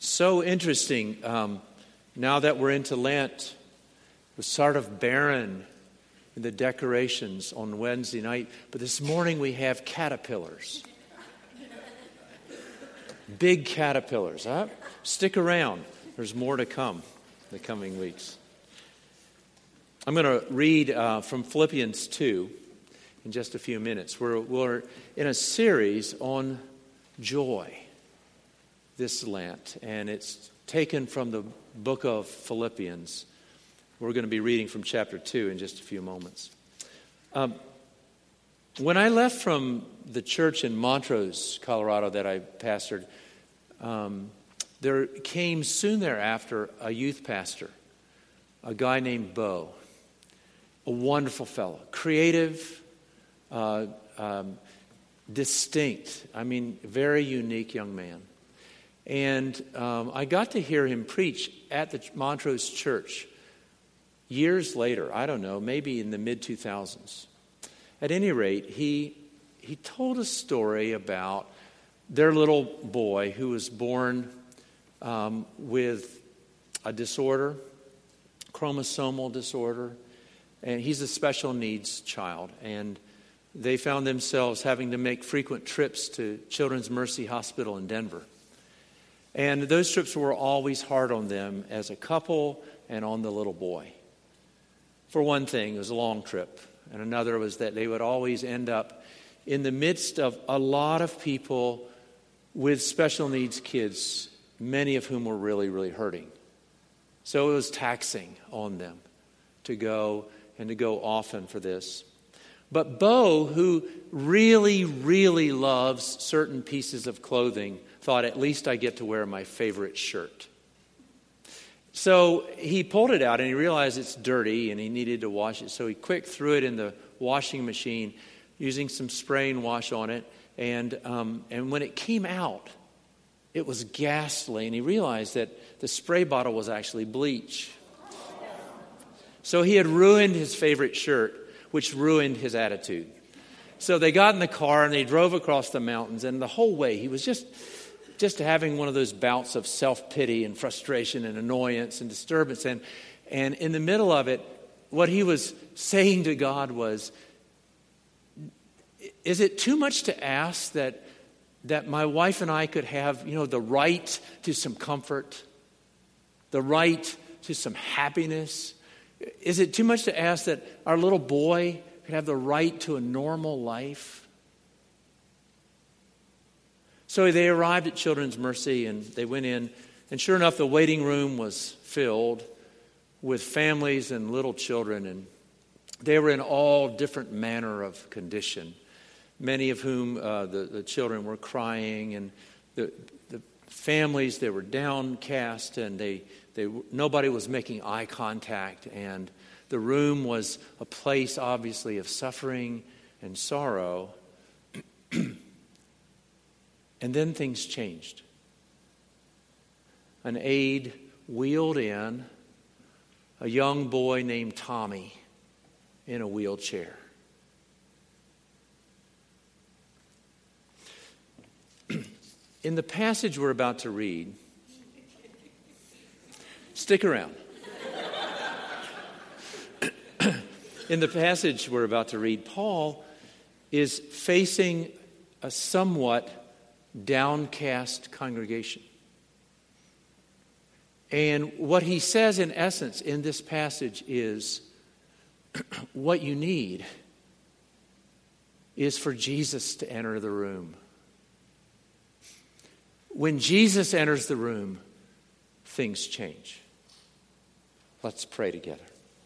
So interesting. Now that we're into Lent, it was sort of barren in the decorations on Wednesday night. But this morning we have caterpillars. Big caterpillars. Huh? Stick around. There's more to come in the coming weeks. I'm going to read from Philippians 2 in just a few minutes. We're in a series on joy this Lent, and it's taken from the book of Philippians. We're going to be reading from chapter 2 in just a few moments. When I left from the church in Montrose, Colorado that I pastored, there came soon thereafter a youth pastor, a guy named Bo, a wonderful fellow, creative, distinct, very unique young man. And I got to hear him preach at the Montrose church years later. I don't know, maybe in the mid-2000s. At any rate, he told a story about their little boy who was born with a disorder, chromosomal disorder, and he's a special needs child. And they found themselves having to make frequent trips to Children's Mercy Hospital in Denver. And those trips were always hard on them as a couple and on the little boy. For one thing, it was a long trip. And another was that they would always end up in the midst of a lot of people with special needs kids, many of whom were really, really hurting. So it was taxing on them to go often for this. But Bo, who really, really loves certain pieces of clothing, thought, at least I get to wear my favorite shirt. So he pulled it out and he realized it's dirty and he needed to wash it. So he quick threw it in the washing machine using some spray and wash on it. And when it came out, it was ghastly. And he realized that the spray bottle was actually bleach. So he had ruined his favorite shirt, which ruined his attitude. So they got in the car and they drove across the mountains. And the whole way he was just having one of those bouts of self-pity and frustration and annoyance and disturbance. And in the middle of it, what he was saying to God was, is it too much to ask that my wife and I could have, the right to some comfort, the right to some happiness? Is it too much to ask that our little boy could have the right to a normal life? So they arrived at Children's Mercy and they went in, and sure enough, the waiting room was filled with families and little children, and they were in all different manner of condition, many of whom the children were crying, and the families, they were downcast, and nobody was making eye contact, and the room was a place, obviously, of suffering and sorrow. And then things changed. An aide wheeled in a young boy named Tommy in a wheelchair. In the passage we're about to read, stick around. In the passage we're about to read, Paul is facing a somewhat downcast congregation. And what he says in essence in this passage is, what you need is for Jesus to enter the room. When Jesus enters the room, things change. Let's pray together.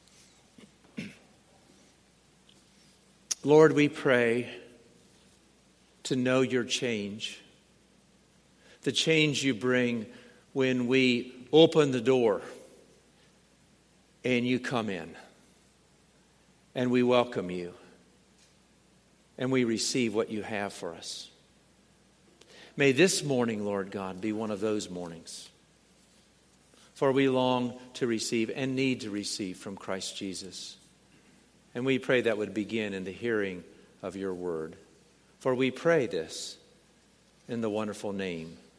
Lord, we pray to know your change. The change you bring when we open the door and you come in and we welcome you and we receive what you have for us. May this morning, Lord God, be one of those mornings. For we long to receive and need to receive from Christ Jesus. And we pray that would begin in the hearing of your word. For we pray this in the wonderful name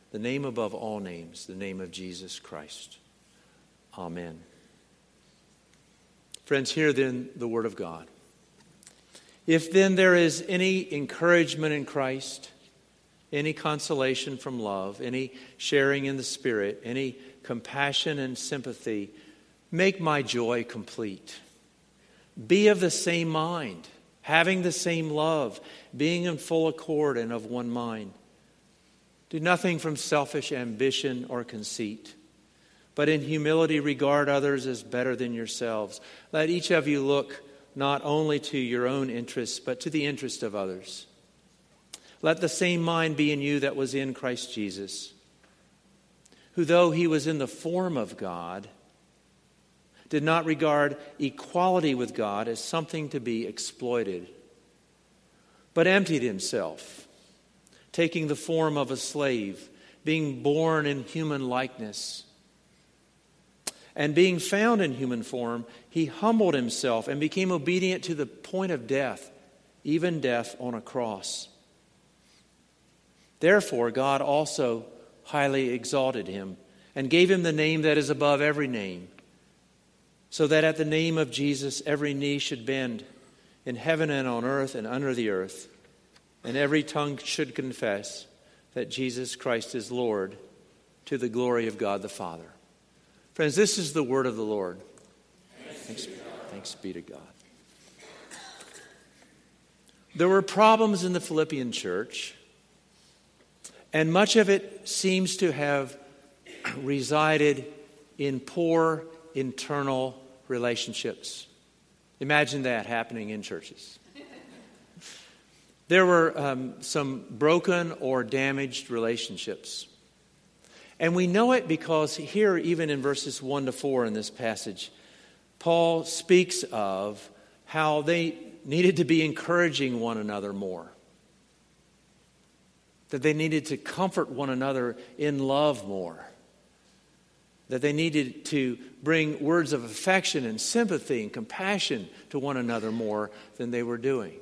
the name above all names, the name of Jesus Christ. Amen. Friends, hear then the word of God. If then there is any encouragement in Christ, any consolation from love, any sharing in the Spirit, any compassion and sympathy, make my joy complete. Be of the same mind, having the same love, being in full accord and of one mind. Do nothing from selfish ambition or conceit, but in humility regard others as better than yourselves. Let each of you look not only to your own interests, but to the interest of others. Let the same mind be in you that was in Christ Jesus, who though he was in the form of God, did not regard equality with God as something to be exploited, but emptied himself, taking the form of a slave, being born in human likeness. And being found in human form, he humbled himself and became obedient to the point of death, even death on a cross. Therefore, God also highly exalted him and gave him the name that is above every name, so that at the name of Jesus every knee should bend in heaven and on earth and under the earth, and every tongue should confess that Jesus Christ is Lord, to the glory of God the Father. Friends, this is the word of the Lord. Thanks be to God. There were problems in the Philippian church, and much of it seems to have resided in poor internal relationships. Imagine that happening in churches. There were some broken or damaged relationships. And we know it because here, even in verses 1 to 4 in this passage, Paul speaks of how they needed to be encouraging one another more. That they needed to comfort one another in love more. That they needed to bring words of affection and sympathy and compassion to one another more than they were doing.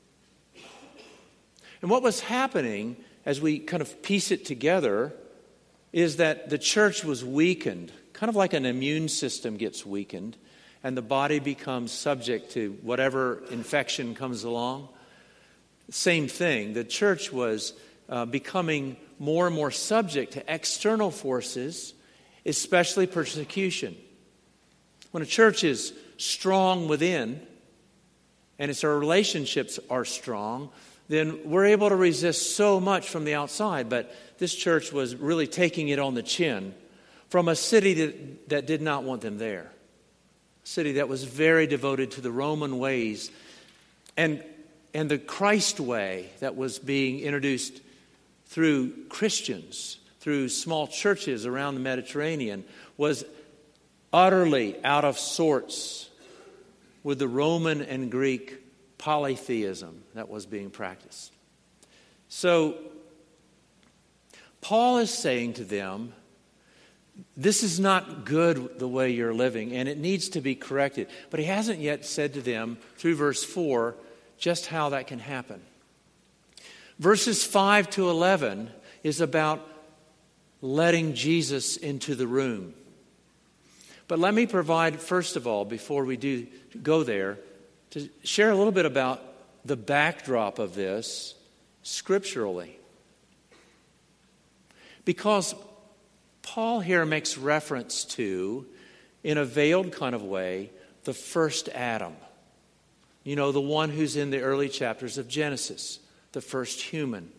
And what was happening as we kind of piece it together is that the church was weakened, kind of like an immune system gets weakened, and the body becomes subject to whatever infection comes along. Same thing, the church was becoming more and more subject to external forces, especially persecution. When a church is strong within, and its our relationships are strong, then we're able to resist so much from the outside. But this church was really taking it on the chin from a city that did not want them there. A city that was very devoted to the Roman ways. And the Christ way that was being introduced through Christians, through small churches around the Mediterranean, was utterly out of sorts with the Roman and Greek polytheism that was being practiced. So, Paul is saying to them, this is not good the way you're living, and it needs to be corrected. But he hasn't yet said to them, through verse 4, just how that can happen. Verses 5 to 11 is about letting Jesus into the room. But let me provide, first of all, before we do go there, to share a little bit about the backdrop of this scripturally. Because Paul here makes reference to, in a veiled kind of way, the first Adam. You know, the one who's in the early chapters of Genesis, the first human.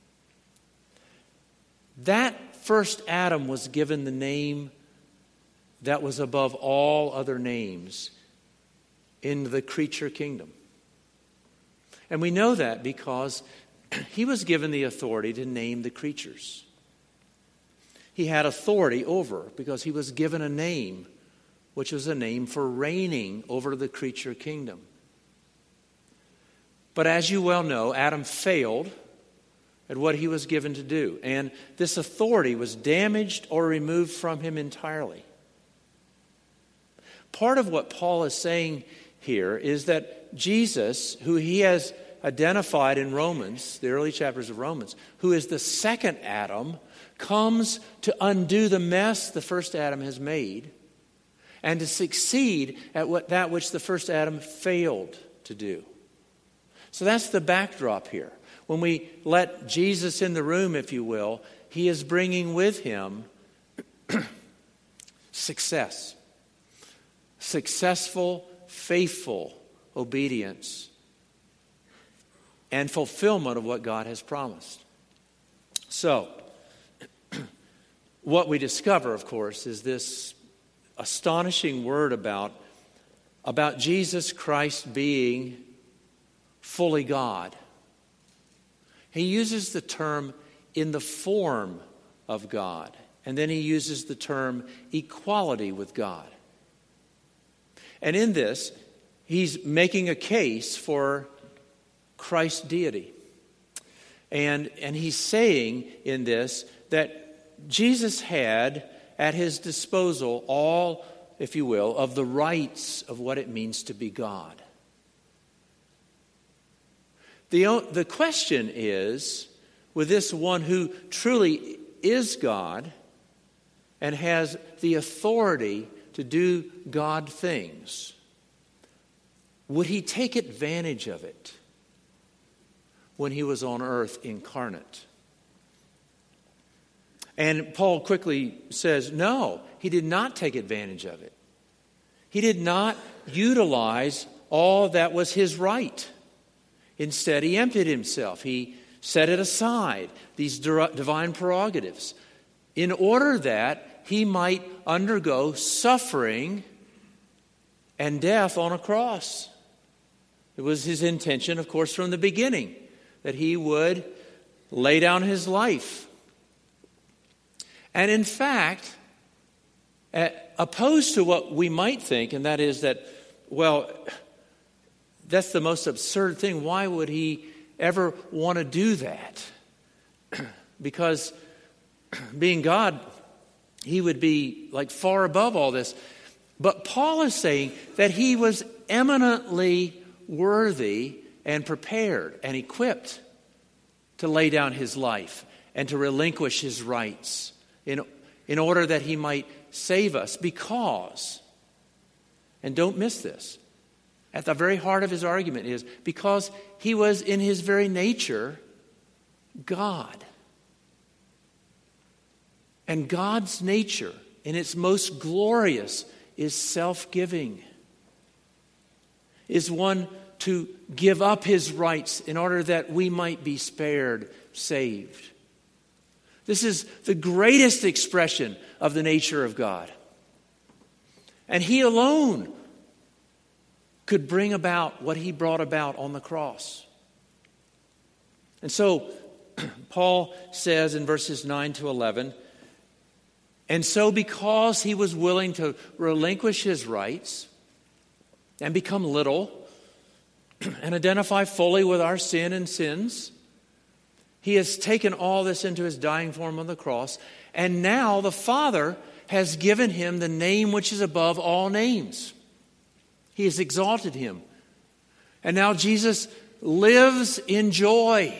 That first Adam was given the name that was above all other names in the creature kingdom. And we know that because he was given the authority to name the creatures. He had authority over, because he was given a name, which was a name for reigning over the creature kingdom. But as you well know, Adam failed at what he was given to do. And this authority was damaged or removed from him entirely. Part of what Paul is saying here is that Jesus, who he has identified in Romans, the early chapters of Romans, who is the second Adam, comes to undo the mess the first Adam has made and to succeed at that which the first Adam failed to do. So that's the backdrop here. When we let Jesus in the room, if you will, he is bringing with him success. Successful, faithful obedience and fulfillment of what God has promised. So, what we discover, of course, is this astonishing word about Jesus Christ being fully God. He uses the term in the form of God, and then he uses the term equality with God. And in this, he's making a case for Christ's deity. And he's saying in this that Jesus had at his disposal all, if you will, of the rights of what it means to be God. The question is, with this one who truly is God and has the authority to do God things, would he take advantage of it when he was on earth incarnate? And Paul quickly says, no, he did not take advantage of it. He did not utilize all that was his right. Instead, he emptied himself. He set it aside, these divine prerogatives, in order that he might undergo suffering and death on a cross. It was his intention, of course, from the beginning, that he would lay down his life. And in fact, opposed to what we might think, and that is that, well, that's the most absurd thing. Why would he ever want to do that? Because being God, he would be like far above all this. But Paul is saying that he was eminently worthy and prepared and equipped to lay down his life and to relinquish his rights in order that he might save us, because, and don't miss this, at the very heart of his argument is because he was in his very nature God. And God's nature, in its most glorious, is self-giving, is one to give up his rights in order that we might be spared, saved. This is the greatest expression of the nature of God. And he alone could bring about what he brought about on the cross. And so, Paul says in verses 9 to 11, and so because he was willing to relinquish his rights and become little and identify fully with our sin and sins, he has taken all this into his dying form on the cross, and now the Father has given him the name which is above all names. He has exalted him. And now Jesus lives in joy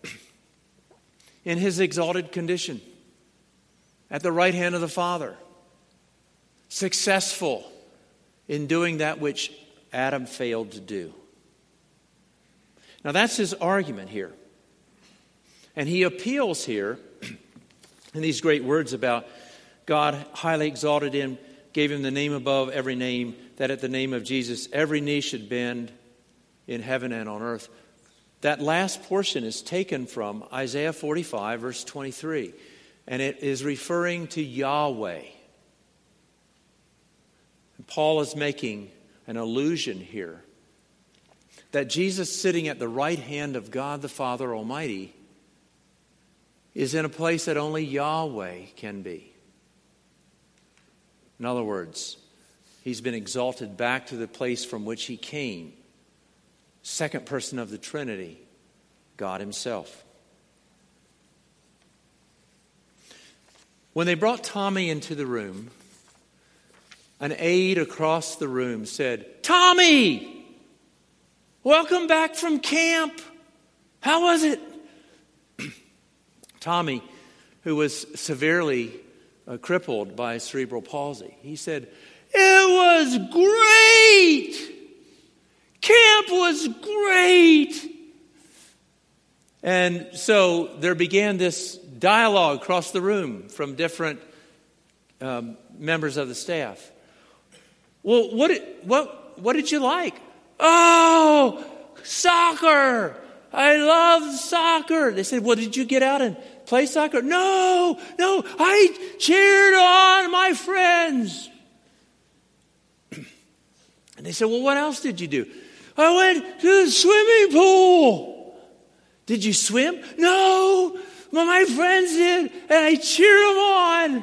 in his exalted condition at the right hand of the Father, successful in doing that which Adam failed to do. Now that's his argument here. And he appeals here in these great words about God highly exalted him, gave him the name above every name, that at the name of Jesus every knee should bend in heaven and on earth. That last portion is taken from Isaiah 45, verse 23. And it is referring to Yahweh. And Paul is making an allusion here that Jesus sitting at the right hand of God the Father Almighty is in a place that only Yahweh can be. In other words, he's been exalted back to the place from which he came. Second person of the Trinity, God himself. When they brought Tommy into the room, an aide across the room said, "Tommy, welcome back from camp. How was it?" Tommy who was severely crippled by cerebral palsy. He said, "It was great! Camp was great!" And so there began this dialogue across the room from different members of the staff. "Well, what did you like?" "Oh, soccer! I love soccer." They said, "Well, did you get out and play soccer?" No, I cheered on my friends." And they said, "Well, what else did you do?" "I went to the swimming pool." "Did you swim?" "No, but my friends did, and I cheered them on."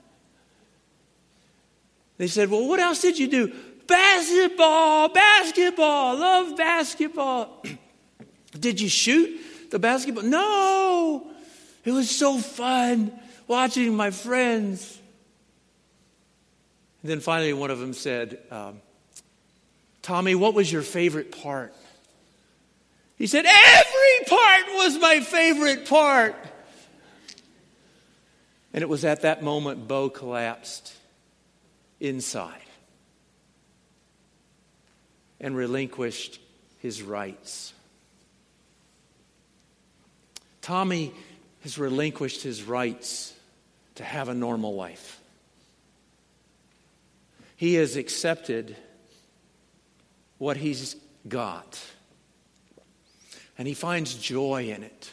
They said, "Well, what else did you do?" Basketball, I love basketball." "Did you shoot the basketball?" "No, it was so fun watching my friends." And then finally one of them said, "Tommy, what was your favorite part?" He said, "Every part was my favorite part." And it was at that moment Bo collapsed inside and relinquished his rights. Tommy has relinquished his rights to have a normal life. He has accepted what he's got, and he finds joy in it.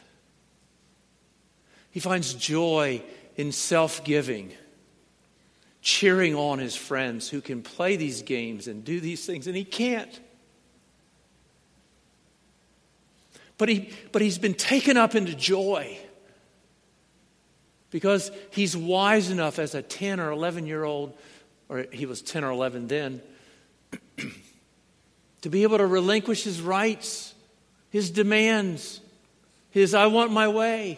He finds joy in self-giving, cheering on his friends who can play these games and do these things, and he can't. But he's been taken up into joy because he's wise enough as a 10 or 11-year-old, or he was 10 or 11 then, to be able to relinquish his rights, his demands, his "I want my way."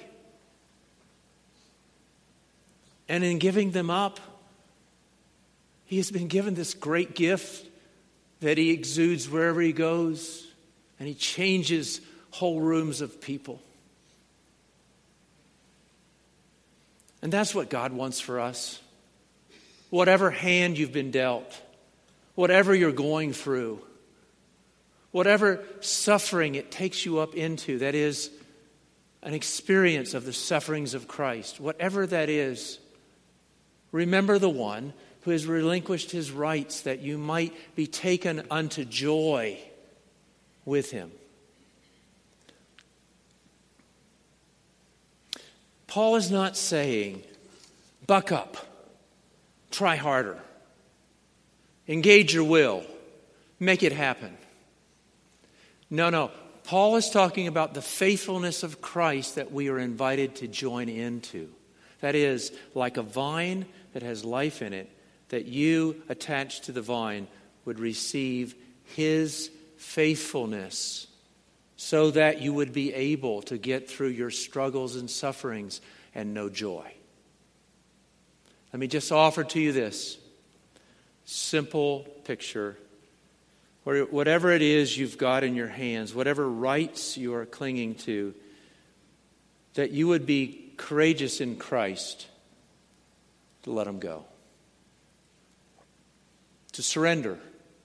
And in giving them up, he has been given this great gift that he exudes wherever he goes, and he changes whole rooms of people. And that's what God wants for us. Whatever hand you've been dealt, whatever you're going through, whatever suffering it takes you up into, that is an experience of the sufferings of Christ, whatever that is, remember the one who has relinquished his rights that you might be taken unto joy with him. Paul is not saying, buck up, try harder, engage your will, make it happen. No. Paul is talking about the faithfulness of Christ that we are invited to join into. That is, like a vine that has life in it, that you, attached to the vine, would receive his faithfulness so that you would be able to get through your struggles and sufferings and know joy. Let me just offer to you this simple picture. Whatever it is you've got in your hands, whatever rights you are clinging to, that you would be courageous in Christ to let them go. To surrender.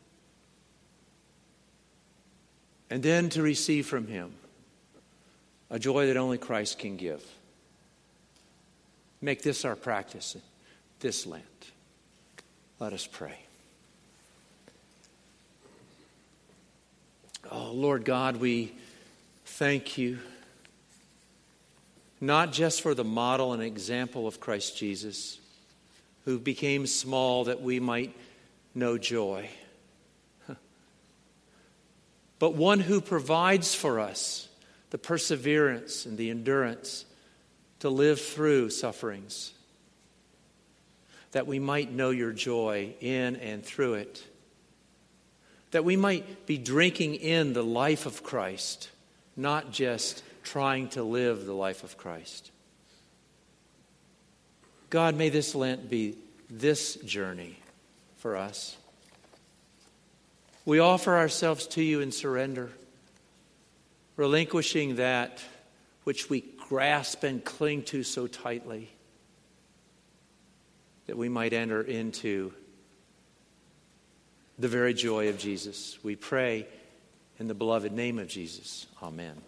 And then to receive from him a joy that only Christ can give. Make this our practice this Lent. Let us pray. Oh, Lord God, we thank you, not just for the model and example of Christ Jesus, who became small that we might know joy, but one who provides for us the perseverance and the endurance to live through sufferings, that we might know your joy in and through it, that we might be drinking in the life of Christ, not just trying to live the life of Christ. God, may this Lent be this journey for us. We offer ourselves to you in surrender, relinquishing that which we grasp and cling to so tightly. that we might enter into the very joy of Jesus. We pray in the beloved name of Jesus. Amen.